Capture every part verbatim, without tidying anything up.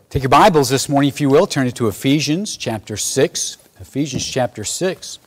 Take your Bibles this morning, if you will, turn it to Ephesians chapter six. Ephesians chapter six.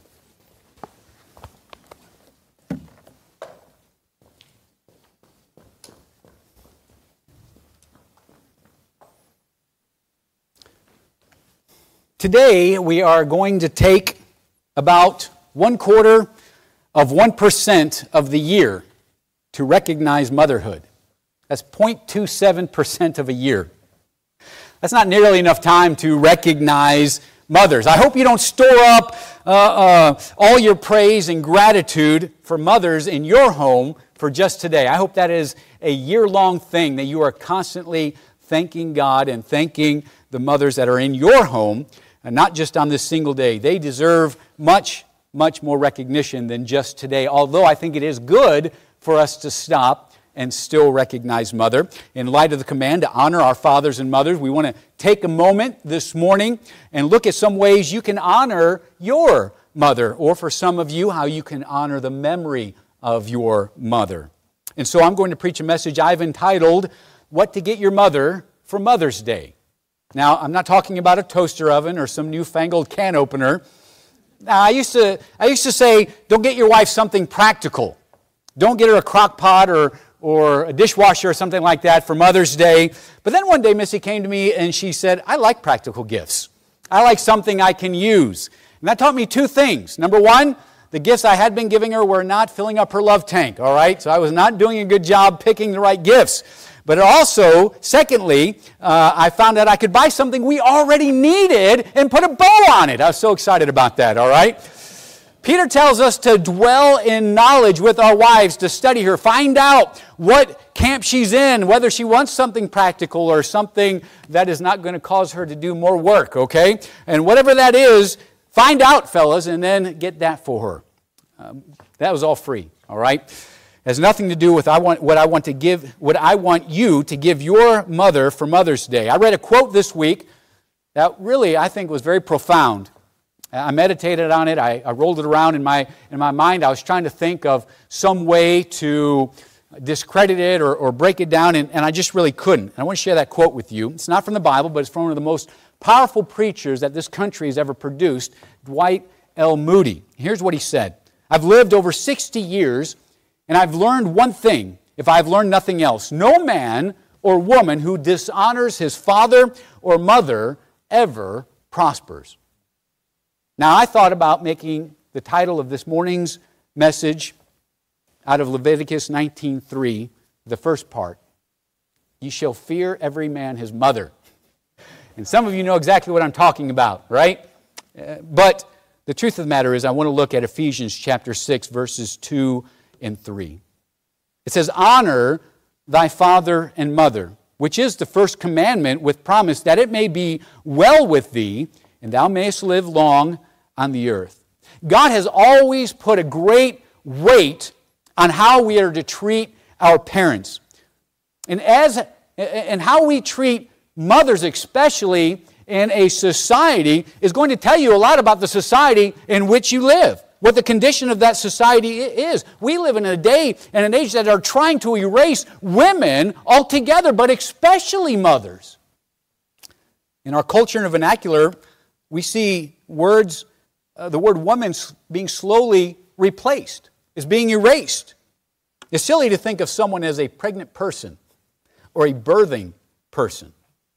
Today we are going to take about one quarter of one percent of the year to recognize motherhood. That's zero point two seven percent of a year. That's not nearly enough time to recognize mothers. I hope you don't store up uh, uh, all your praise and gratitude for mothers in your home for just today. I hope that is a year-long thing, that you are constantly thanking God and thanking the mothers that are in your home, and not just on this single day. They deserve much, much more recognition than just today, although I think it is good for us to stop and still recognize mother. In light of the command to honor our fathers and mothers, we want to take a moment this morning and look at some ways you can honor your mother, or for some of you, how you can honor the memory of your mother. And so I'm going to preach a message I've entitled, What to Get Your Mother for Mother's Day. Now, I'm not talking about a toaster oven or some newfangled can opener. Now, I used to, I used to say, don't get your wife something practical. Don't get her a crock pot or or a dishwasher or something like that for Mother's Day. But then one day Missy came to me and she said, I like practical gifts. I like something I can use. And that taught me two things. Number one, the gifts I had been giving her were not filling up her love tank, all right? So I was not doing a good job picking the right gifts. But also, secondly, uh, I found out I could buy something we already needed and put a bow on it. I was so excited about that, all right? Peter tells us to dwell in knowledge with our wives, to study her, find out what camp she's in, whether she wants something practical or something that is not going to cause her to do more work, okay? And whatever that is, find out, fellas, and then get that for her. Um, that was all free, all right? It has nothing to do with I want, what I want to give, what I want you to give your mother for Mother's Day. I read a quote this week that really, I think, was very profound. I meditated on it. I, I rolled it around in my in my mind. I was trying to think of some way to discredit it or, or break it down, and, and I just really couldn't. And I want to share that quote with you. It's not from the Bible, but it's from one of the most powerful preachers that this country has ever produced, Dwight L. Moody. Here's what he said. I've lived over sixty years, and I've learned one thing, if I've learned nothing else. No man or woman who dishonors his father or mother ever prospers. Now, I thought about making the title of this morning's message out of Leviticus nineteen three, the first part. You shall fear every man his mother. And some of you know exactly what I'm talking about, right? Uh, but the truth of the matter is I want to look at Ephesians chapter six, verses two and three. It says, honor thy father and mother, which is the first commandment with promise that it may be well with thee, and thou mayest live long on the earth. God has always put a great weight on how we are to treat our parents. And as and how we treat mothers especially in a society is going to tell you a lot about the society in which you live, what the condition of that society is. We live in a day and an age that are trying to erase women altogether, but especially mothers. In our culture and vernacular, we see words Uh, the word woman being slowly replaced, is being erased. It's silly to think of someone as a pregnant person or a birthing person.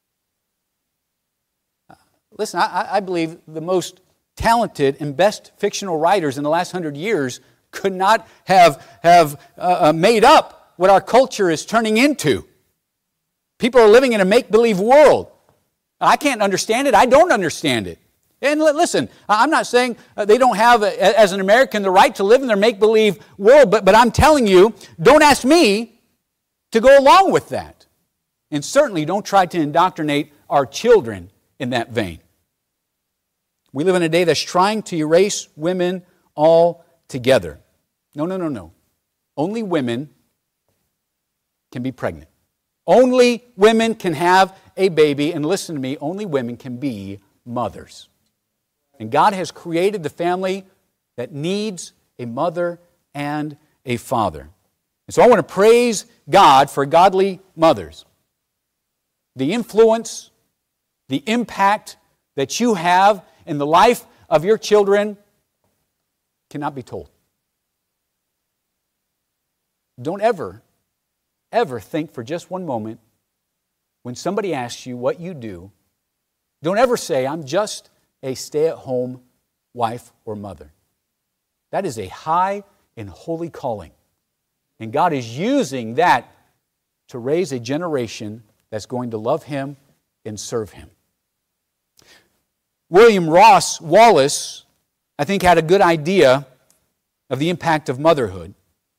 Uh, listen, I, I believe the most talented and best fictional writers in the last hundred years could not have, have uh, made up what our culture is turning into. People are living in a make-believe world. I can't understand it. I don't understand it. And listen, I'm not saying they don't have, as an American, the right to live in their make-believe world, but, but I'm telling you, don't ask me to go along with that. And certainly don't try to indoctrinate our children in that vein. We live in a day that's trying to erase women altogether. No, no, no, no. Only women can be pregnant. Only women can have a baby, and listen to me, only women can be mothers. And God has created the family that needs a mother and a father. And so I want to praise God for godly mothers. The influence the impact that you have in the life of your children cannot be told. Don't ever, ever think for just one moment when somebody asks you what you do, don't ever say, I'm just a stay-at-home wife or mother. That is a high and holy calling. And God is using that to raise a generation that's going to love Him and serve Him. William Ross Wallace, I think, had a good idea of the impact of motherhood.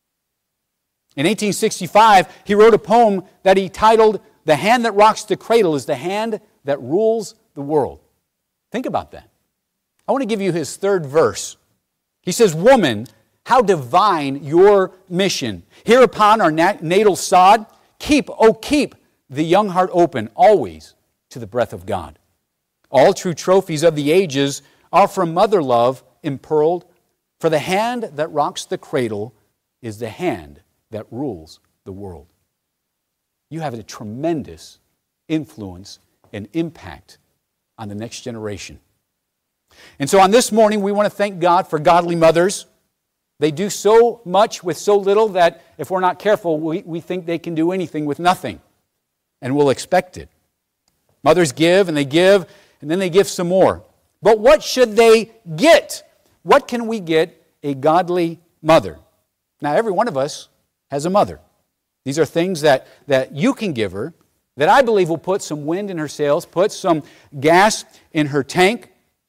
In eighteen sixty-five, he wrote a poem that he titled, "The Hand That Rocks the Cradle is the Hand That Rules the World." Think about that. I want to give you his third verse. He says, "Woman, how divine your mission. Here upon our nat- natal sod, keep, oh keep, the young heart open, always to the breath of God. All true trophies of the ages are from mother love impearled, for the hand that rocks the cradle is the hand that rules the world." You have a tremendous influence and impact on the next generation. And so on this morning, we want to thank God for godly mothers. They do so much with so little that if we're not careful, we, we think they can do anything with nothing. And we'll expect it. Mothers give and they give, and then they give some more. But what should they get? What can we get a godly mother? Now, every one of us has a mother. These are things that, that you can give her that I believe will put some wind in her sails, put some gas in her tank.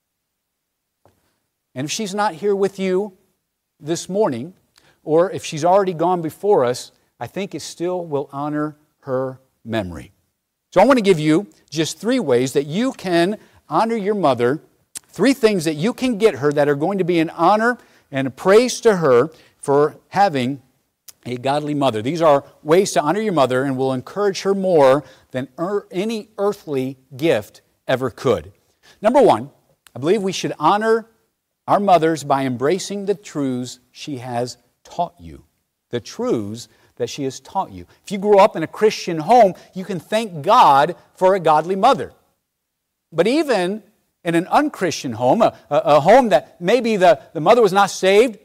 And if she's not here with you this morning, or if she's already gone before us, I think it still will honor her memory. So I want to give you just three ways that you can honor your mother, three things that you can get her that are going to be an honor and a praise to her for having a godly mother. These are ways to honor your mother and will encourage her more than er- any earthly gift ever could. Number one, I believe we should honor our mothers by embracing the truths she has taught you. The truths that she has taught you. If you grew up in a Christian home, you can thank God for a godly mother. But even in an unchristian home, a, a, a home that maybe the, the mother was not saved,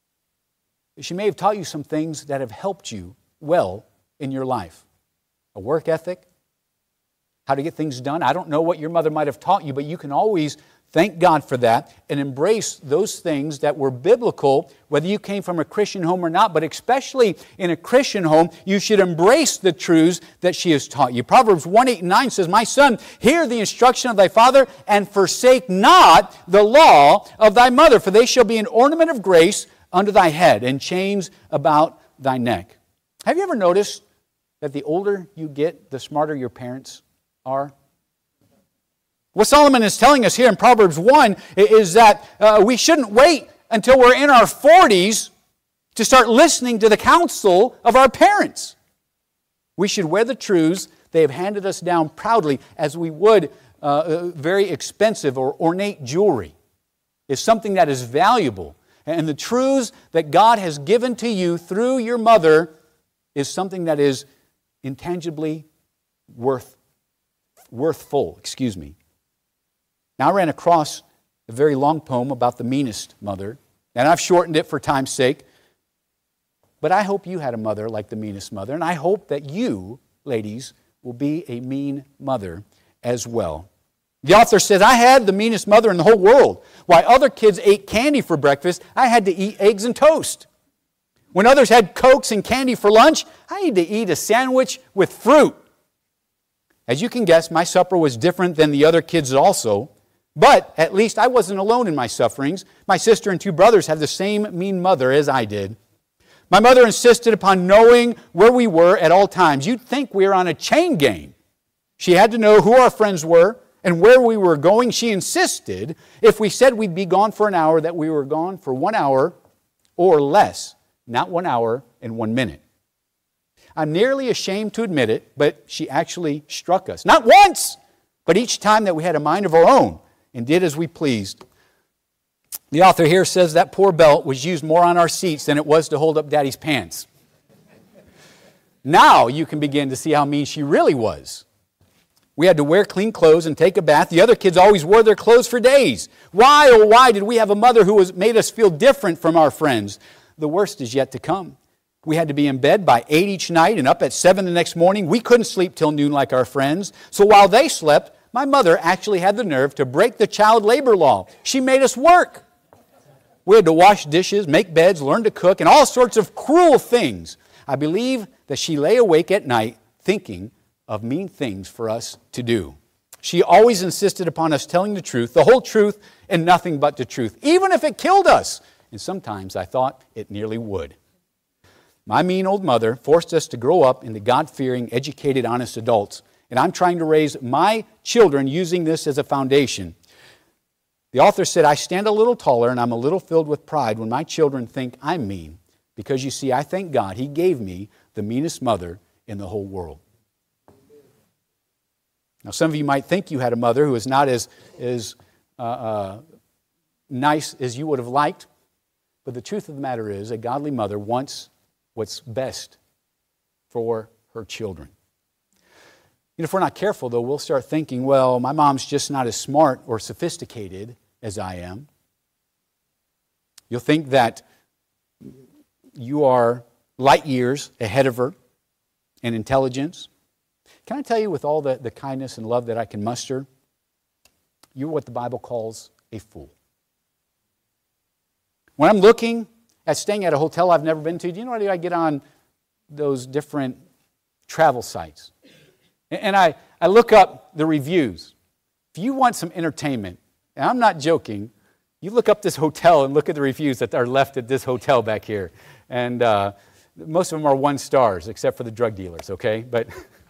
she may have taught you some things that have helped you well in your life. A work ethic, how to get things done. I don't know what your mother might have taught you, but you can always thank God for that and embrace those things that were biblical, whether you came from a Christian home or not. But especially in a Christian home, you should embrace the truths that she has taught you. Proverbs one, eight, and nine says, "My son, hear the instruction of thy father, and forsake not the law of thy mother, for they shall be an ornament of grace under thy head, and chains about thy neck." Have you ever noticed that the older you get, the smarter your parents are? What Solomon is telling us here in Proverbs one is that uh, we shouldn't wait until we're in our forties to start listening to the counsel of our parents. We should wear the truths they have handed us down proudly, as we would uh, very expensive or ornate jewelry. It's something that is valuable. And the truths that God has given to you through your mother is something that is intangibly worth, worthful. Excuse me. Now, I ran across a very long poem about the meanest mother, and I've shortened it for time's sake. But I hope you had a mother like the meanest mother, and I hope that you, ladies, will be a mean mother as well. The author says, "I had the meanest mother in the whole world. While other kids ate candy for breakfast, I had to eat eggs and toast. When others had Cokes and candy for lunch, I had to eat a sandwich with fruit." As you can guess, my supper was different than the other kids' also. But at least I wasn't alone in my sufferings. My sister and two brothers had the same mean mother as I did. My mother insisted upon knowing where we were at all times. You'd think we were on a chain gang. She had to know who our friends were and where we were going. She insisted if we said we'd be gone for an hour, that we were gone for one hour or less, not one hour and one minute. I'm nearly ashamed to admit it, but she actually struck us. Not once, but each time that we had a mind of our own and did as we pleased. The author here says that poor belt was used more on our seats than it was to hold up Daddy's pants. Now you can begin to see how mean she really was. We had to wear clean clothes and take a bath. The other kids always wore their clothes for days. Why, oh why did we have a mother who was, made us feel different from our friends? The worst is yet to come. We had to be in bed by eight each night and up at seven the next morning. We couldn't sleep till noon like our friends. So while they slept, my mother actually had the nerve to break the child labor law. She made us work. We had to wash dishes, make beds, learn to cook, and all sorts of cruel things. I believe that she lay awake at night thinking of mean things for us to do. She always insisted upon us telling the truth, the whole truth, and nothing but the truth, even if it killed us. And sometimes I thought it nearly would. My mean old mother forced us to grow up into God-fearing, educated, honest adults. And I'm trying to raise my children using this as a foundation. The author said, I stand a little taller and I'm a little filled with pride when my children think I'm mean. Because you see, I thank God He gave me the meanest mother in the whole world. Now, some of you might think you had a mother who is not as, as uh, uh, nice as you would have liked. But the truth of the matter is, a godly mother wants what's best for her children. And if we're not careful, though, we'll start thinking, well, my mom's just not as smart or sophisticated as I am. You'll think that you are light years ahead of her in intelligence. Can I tell you, with all the, the kindness and love that I can muster, you're what the Bible calls a fool. When I'm looking at staying at a hotel I've never been to, do you know what I get on those different travel sites? And I, I look up the reviews. If you want some entertainment, and I'm not joking, you look up this hotel and look at the reviews that are left at this hotel back here. And uh, most of them are one stars, except for the drug dealers, okay? But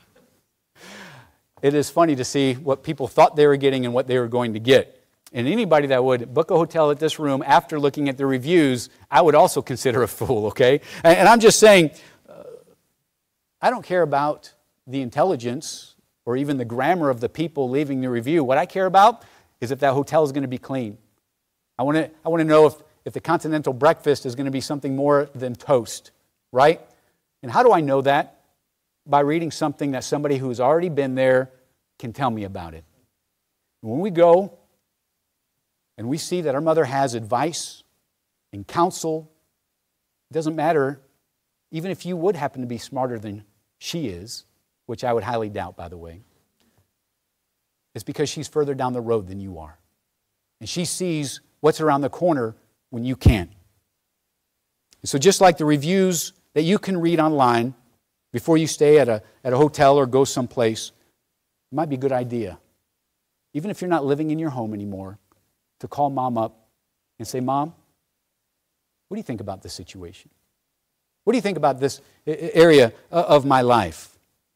it is funny to see what people thought they were getting and what they were going to get. And anybody that would book a hotel at this room after looking at the reviews, I would also consider a fool, okay? And, and I'm just saying, uh, I don't care about the intelligence or even the grammar of the people leaving the review. What I care about is if that hotel is going to be clean. I want to I want to know if, if the continental breakfast is going to be something more than toast, right? And how do I know that? By reading something that somebody who's already been there can tell me about it. When we go and we see that our mother has advice and counsel, it doesn't matter, even if you would happen to be smarter than she is, which I would highly doubt, by the way, it's because she's further down the road than you are. And she sees what's around the corner when you can't. And so just like the reviews that you can read online before you stay at a, at a hotel or go someplace, it might be a good idea, even if you're not living in your home anymore, to call Mom up and say, Mom, what do you think about this situation? What do you think about this area of my life?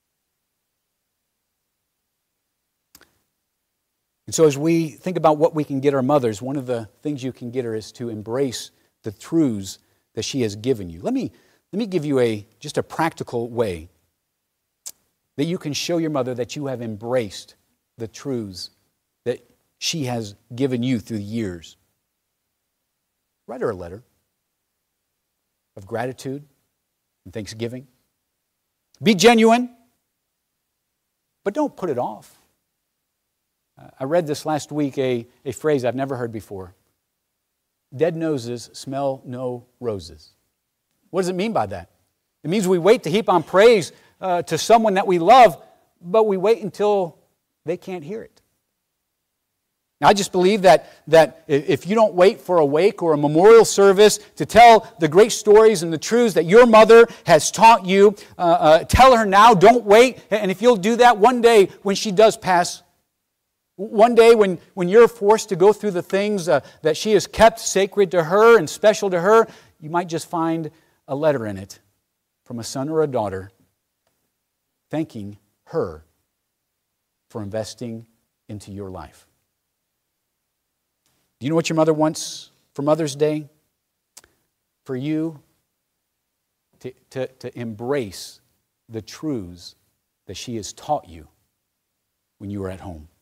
And so as we think about what we can get our mothers, one of the things you can get her is to embrace the truths that she has given you. Let me, let me give you a just a practical way that you can show your mother that you have embraced the truths that she has given you through the years. Write her a letter of gratitude and thanksgiving. Be genuine, but don't put it off. I read this last week, a, a phrase I've never heard before. Dead noses smell no roses. What does it mean by that? It means we wait to heap on praise uh, to someone that we love, but we wait until they can't hear it. Now, I just believe that, that if you don't wait for a wake or a memorial service to tell the great stories and the truths that your mother has taught you, uh, uh, tell her now, don't wait. And if you'll do that one day when she does pass, one day when, when you're forced to go through the things uh, that she has kept sacred to her and special to her, you might just find a letter in it from a son or a daughter thanking her for investing into your life. Do you know what your mother wants for Mother's Day? For you to, to, to embrace the truths that she has taught you when you were at home.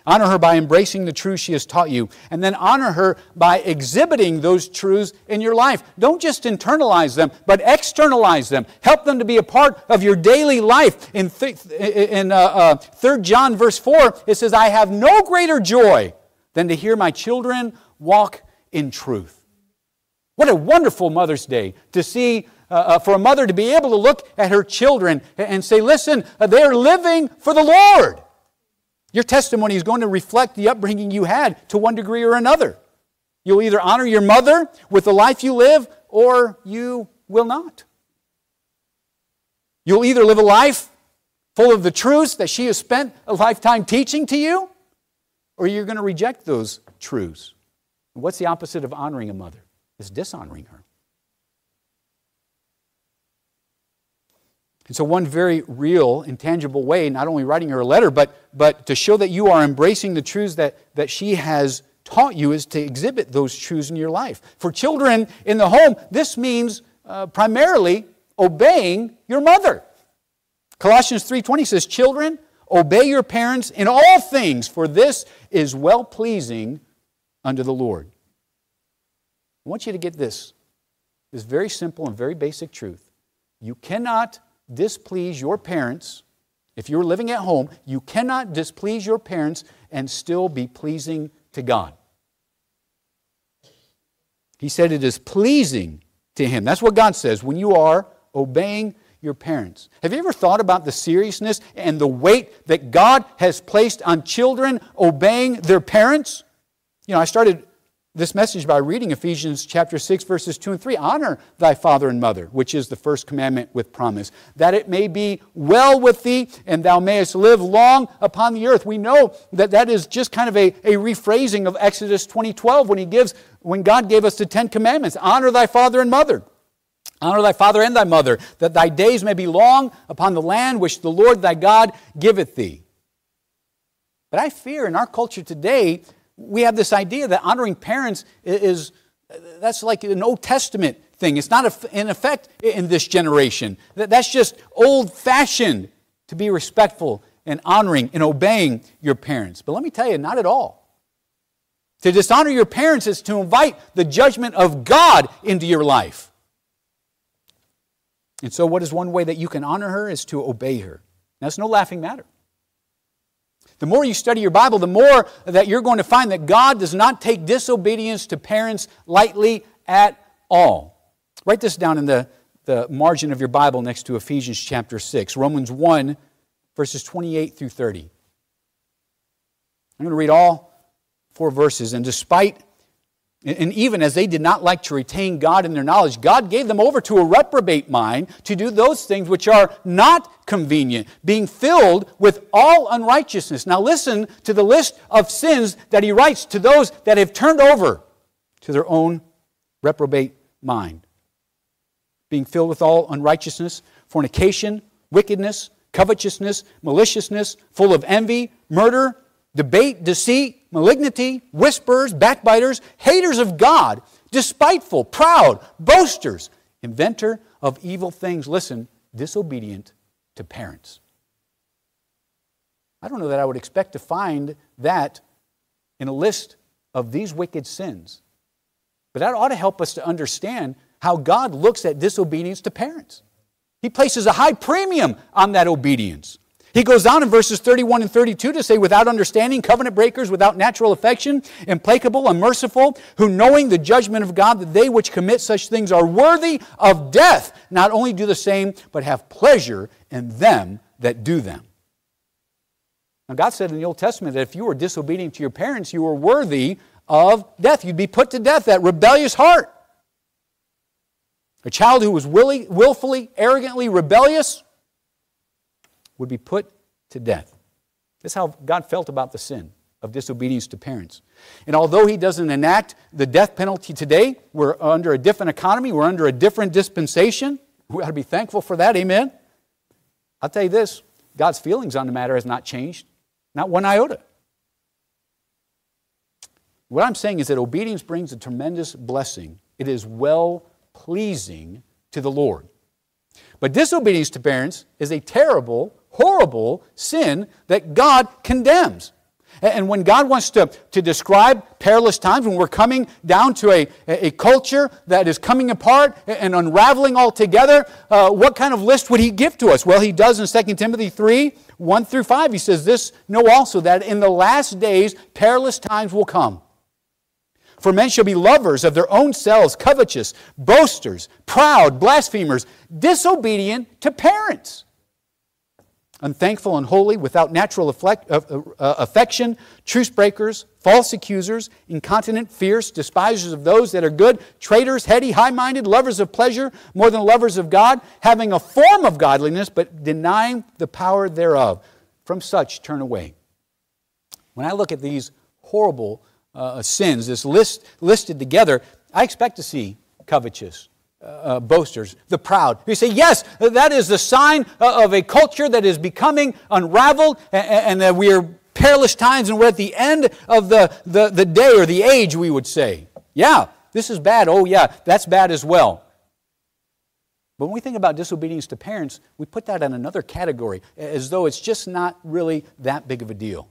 Honor her by embracing the truths she has taught you. And then honor her by exhibiting those truths in your life. Don't just internalize them, but externalize them. Help them to be a part of your daily life. In, th- in uh, uh, Third John verse four, it says, I have no greater joy than to hear my children walk in truth. What a wonderful Mother's Day to see, uh, uh, for a mother to be able to look at her children and say, listen, uh, they're living for the Lord. Your testimony is going to reflect the upbringing you had to one degree or another. You'll either honor your mother with the life you live, or you will not. You'll either live a life full of the truths that she has spent a lifetime teaching to you, or you're going to reject those truths. What's the opposite of honoring a mother? It's dishonoring her. And so one very real and tangible way, not only writing her a letter, but, but to show that you are embracing the truths that, that she has taught you, is to exhibit those truths in your life. For children in the home, this means uh, primarily obeying your mother. Colossians three twenty says, children, obey your parents in all things, for this is well-pleasing unto the Lord. I want you to get this, this very simple and very basic truth. You cannot displease your parents. If you're living at home, you cannot displease your parents and still be pleasing to God. He said it is pleasing to Him. That's what God says when you are obeying your parents. Have you ever thought about the seriousness and the weight that God has placed on children obeying their parents? You know, I started this message by reading Ephesians chapter six, verses two and three. Honor thy father and mother, which is the first commandment with promise, that it may be well with thee, and thou mayest live long upon the earth. We know that that is just kind of a, a rephrasing of Exodus twenty twelve when he gives, when God gave us the Ten Commandments. Honor thy father and mother. Honor thy father and thy mother, that thy days may be long upon the land which the Lord thy God giveth thee. But I fear in our culture today, we have this idea that honoring parents is, that's like an Old Testament thing. It's not in effect in this generation. That's just old-fashioned to be respectful and honoring and obeying your parents. But let me tell you, not at all. To dishonor your parents is to invite the judgment of God into your life. And so what is one way that you can honor her is to obey her. That's no laughing matter. The more you study your Bible, the more that you're going to find that God does not take disobedience to parents lightly at all. Write this down in the, the margin of your Bible next to Ephesians chapter six, Romans one, verses twenty-eight through thirty. I'm going to read all four verses, and despite, and even as they did not like to retain God in their knowledge, God gave them over to a reprobate mind to do those things which are not convenient, being filled with all unrighteousness. Now listen to the list of sins that he writes to those that have turned over to their own reprobate mind. Being filled with all unrighteousness, fornication, wickedness, covetousness, maliciousness, full of envy, murder, debate, deceit, malignity, whisperers, backbiters, haters of God, despiteful, proud, boasters, inventor of evil things. Listen, disobedient to parents. I don't know that I would expect to find that in a list of these wicked sins. But that ought to help us to understand how God looks at disobedience to parents. He places a high premium on that obedience. He goes on in verses thirty-one and thirty-two to say, without understanding, covenant breakers, without natural affection, implacable, unmerciful, who knowing the judgment of God, that they which commit such things are worthy of death, not only do the same, but have pleasure in them that do them. Now God said in the Old Testament that if you were disobedient to your parents, you were worthy of death. You'd be put to death, that rebellious heart. A child who was willy, willfully, arrogantly rebellious would be put to death. That's how God felt about the sin of disobedience to parents. And although He doesn't enact the death penalty today, we're under a different economy, we're under a different dispensation. We ought to be thankful for that, amen? I'll tell you this, God's feelings on the matter has not changed, not one iota. What I'm saying is that obedience brings a tremendous blessing. It is well-pleasing to the Lord. But disobedience to parents is a terrible, horrible sin that God condemns. And when God wants to, to describe perilous times, when we're coming down to a, a culture that is coming apart and unraveling altogether, uh, what kind of list would He give to us? Well, He does in Second Timothy three, one through five. He says, "This know also, that in the last days perilous times will come. For men shall be lovers of their own selves, covetous, boasters, proud, blasphemers, disobedient to parents, unthankful, unholy, without natural affect, uh, uh, affection, truce breakers, false accusers, incontinent, fierce, despisers of those that are good, traitors, heady, high-minded, lovers of pleasure more than lovers of God, having a form of godliness, but denying the power thereof. From such turn away." When I look at these horrible uh, sins, this list listed together, I expect to see covetous, Uh, boasters, the proud. You say, yes, that is the sign of a culture that is becoming unraveled, and, and that we are perilous times, and we're at the end of the, the, the day or the age, we would say. Yeah, this is bad. Oh yeah, that's bad as well. But when we think about disobedience to parents, we put that in another category, as though it's just not really that big of a deal.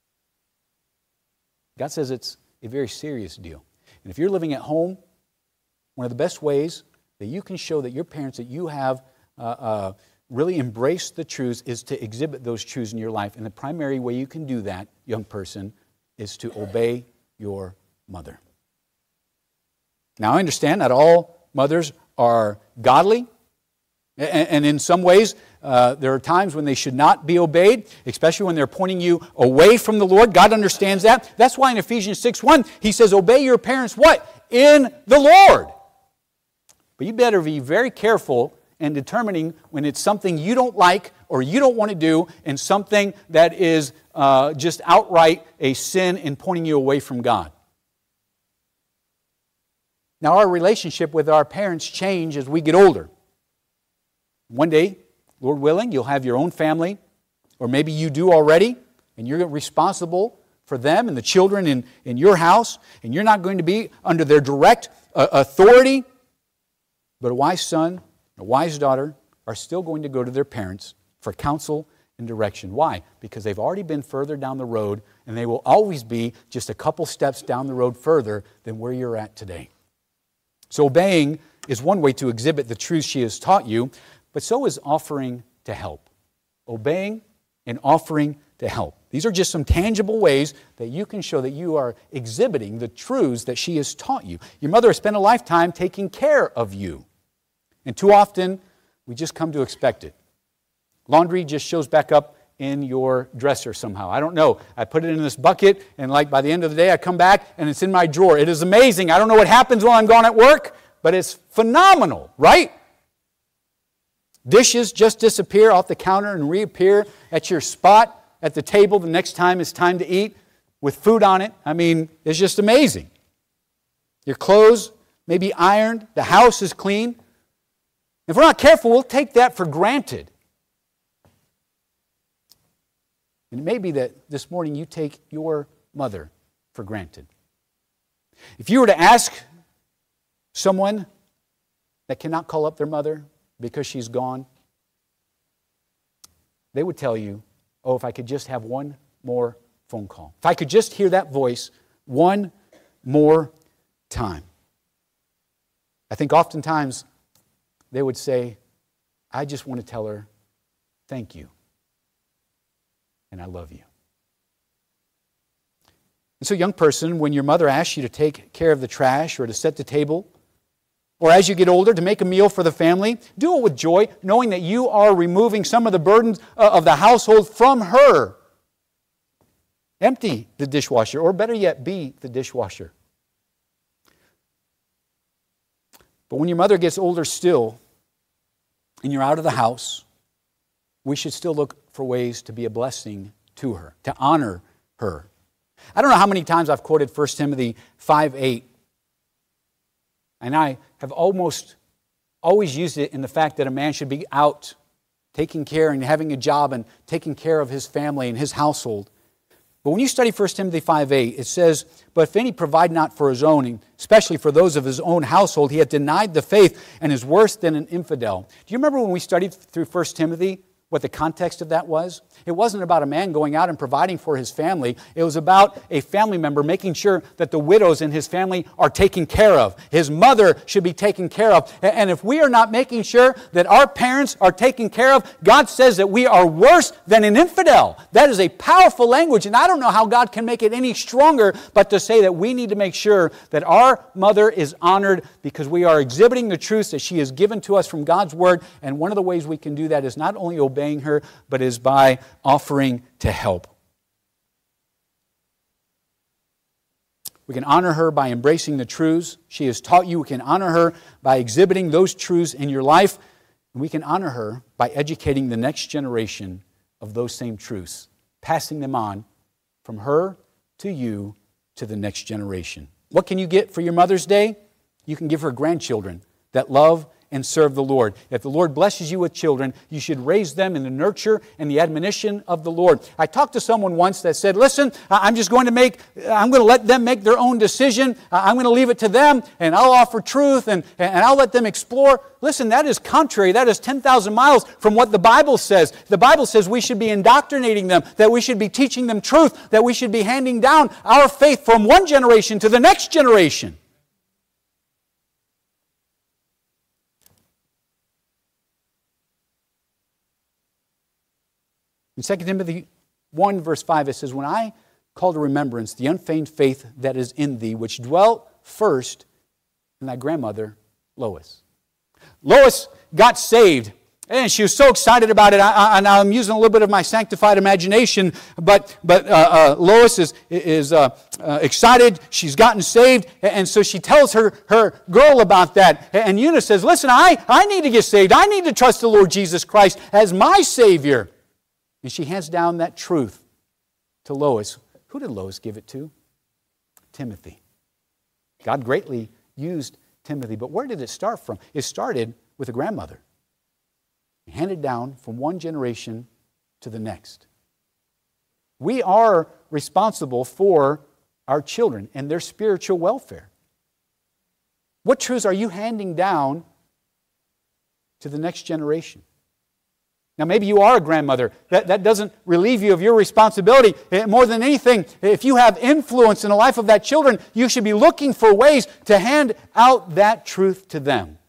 God says it's a very serious deal. And if you're living at home, one of the best ways that you can show that your parents, that you have uh, uh, really embraced the truths, is to exhibit those truths in your life. And the primary way you can do that, young person, is to obey your mother. Now, I understand that all mothers are godly, and, and in some ways, uh, there are times when they should not be obeyed, especially when they're pointing you away from the Lord. God understands that. That's why in Ephesians six one, He says, obey your parents, what? In the Lord. But you better be very careful in determining when it's something you don't like or you don't want to do, and something that is uh, just outright a sin in pointing you away from God. Now, our relationship with our parents change as we get older. One day, Lord willing, you'll have your own family, or maybe you do already, and you're responsible for them and the children in, in your house, and you're not going to be under their direct uh, authority. But a wise son, a wise daughter are still going to go to their parents for counsel and direction. Why? Because they've already been further down the road, and they will always be just a couple steps down the road further than where you're at today. So obeying is one way to exhibit the truth she has taught you, but so is offering to help. Obeying and offering to help. These are just some tangible ways that you can show that you are exhibiting the truths that she has taught you. Your mother has spent a lifetime taking care of you. And too often, we just come to expect it. Laundry just shows back up in your dresser somehow. I don't know. I put it in this bucket, and like by the end of the day, I come back, and it's in my drawer. It is amazing. I don't know what happens while I'm gone at work, but it's phenomenal, right? Dishes just disappear off the counter and reappear at your spot at the table the next time it's time to eat with food on it. I mean, it's just amazing. Your clothes may be ironed. The house is clean. If we're not careful, we'll take that for granted. And it may be that this morning you take your mother for granted. If you were to ask someone that cannot call up their mother because she's gone, they would tell you, oh, if I could just have one more phone call. If I could just hear that voice one more time. I think oftentimes they would say, I just want to tell her, thank you, and I love you. And so, young person, when your mother asks you to take care of the trash or to set the table, or as you get older, to make a meal for the family, do it with joy, knowing that you are removing some of the burdens of the household from her. Empty the dishwasher, or better yet, be the dishwasher. But when your mother gets older still, and you're out of the house, we should still look for ways to be a blessing to her, to honor her. I don't know how many times I've quoted First Timothy five eight. And I have almost always used it in the fact that a man should be out taking care and having a job and taking care of his family and his household. But when you study First Timothy five eight, it says, but if any provide not for his own, and especially for those of his own household, he hath denied the faith and is worse than an infidel. Do you remember when we studied through First Timothy what the context of that was? It wasn't about a man going out and providing for his family. It was about a family member making sure that the widows in his family are taken care of. His mother should be taken care of. And if we are not making sure that our parents are taken care of, God says that we are worse than an infidel. That is a powerful language, and I don't know how God can make it any stronger but to say that we need to make sure that our mother is honored because we are exhibiting the truths that she has given to us from God's Word. And one of the ways we can do that is not only obey obeying her, but is by offering to help. We can honor her by embracing the truths she has taught you. We can honor her by exhibiting those truths in your life. And we can honor her by educating the next generation of those same truths, passing them on from her to you to the next generation. What can you get for your Mother's Day? You can give her grandchildren that love and serve the Lord. If the Lord blesses you with children, you should raise them in the nurture and the admonition of the Lord. I talked to someone once that said, listen, I'm just going to make, I'm going to let them make their own decision. I'm going to leave it to them, and I'll offer truth, and, and I'll let them explore. Listen, that is contrary. That is ten thousand miles from what the Bible says. The Bible says we should be indoctrinating them, that we should be teaching them truth, that we should be handing down our faith from one generation to the next generation. In Second Timothy one, verse five, it says, when I call to remembrance the unfeigned faith that is in thee, which dwelt first in thy grandmother, Lois. Lois got saved, and she was so excited about it. I, I, now I'm using a little bit of my sanctified imagination, but but uh, uh, Lois is, is uh, uh, excited. She's gotten saved, and so she tells her, her girl about that. And Eunice says, listen, I, I need to get saved. I need to trust the Lord Jesus Christ as my Savior. And she hands down that truth to Lois. Who did Lois give it to? Timothy. God greatly used Timothy. But where did it start from? It started with a grandmother. Handed down from one generation to the next. We are responsible for our children and their spiritual welfare. What truths are you handing down to the next generation? Now, maybe you are a grandmother. That, that doesn't relieve you of your responsibility. More than anything, if you have influence in the life of that children, you should be looking for ways to hand out that truth to them.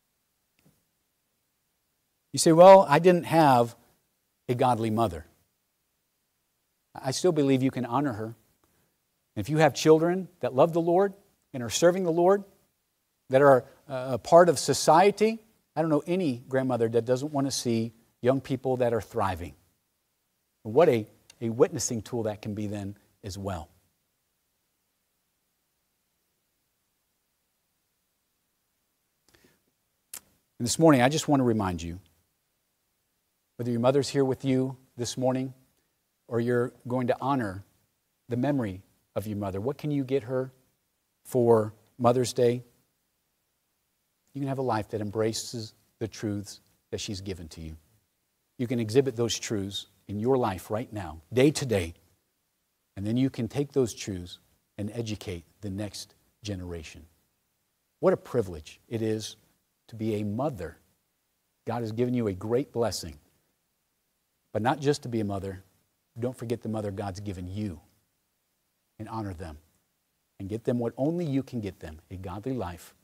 You say, well, I didn't have a godly mother. I still believe you can honor her. If you have children that love the Lord and are serving the Lord, that are a part of society, I don't know any grandmother that doesn't want to see young people that are thriving. What a, a witnessing tool that can be then as well. And this morning, I just want to remind you, whether your mother's here with you this morning or you're going to honor the memory of your mother, what can you get her for Mother's Day? You can have a life that embraces the truths that she's given to you. You can exhibit those truths in your life right now, day to day, and then you can take those truths and educate the next generation. What a privilege it is to be a mother. God has given you a great blessing, but not just to be a mother. Don't forget the mother God's given you, and honor them and get them what only you can get them, a godly life